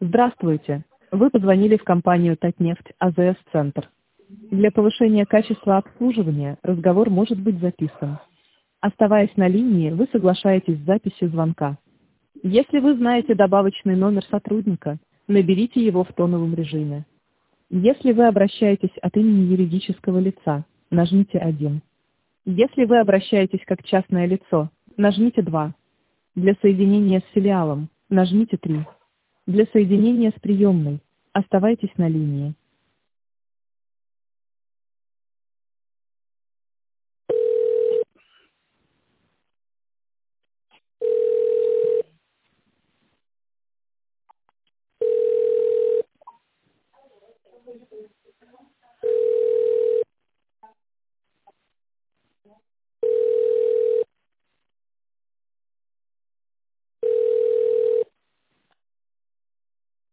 Здравствуйте. Вы позвонили в компанию Татнефть АЗС-центр. Для повышения качества обслуживания разговор может быть записан. Оставаясь на линии, вы соглашаетесь с записью звонка. Если вы знаете добавочный номер сотрудника, наберите его в тоновом режиме. Если вы обращаетесь от имени юридического лица, нажмите 1. Если вы обращаетесь как частное лицо, нажмите 2. Для соединения с филиалом, нажмите 3. Для соединения с приемной, оставайтесь на линии.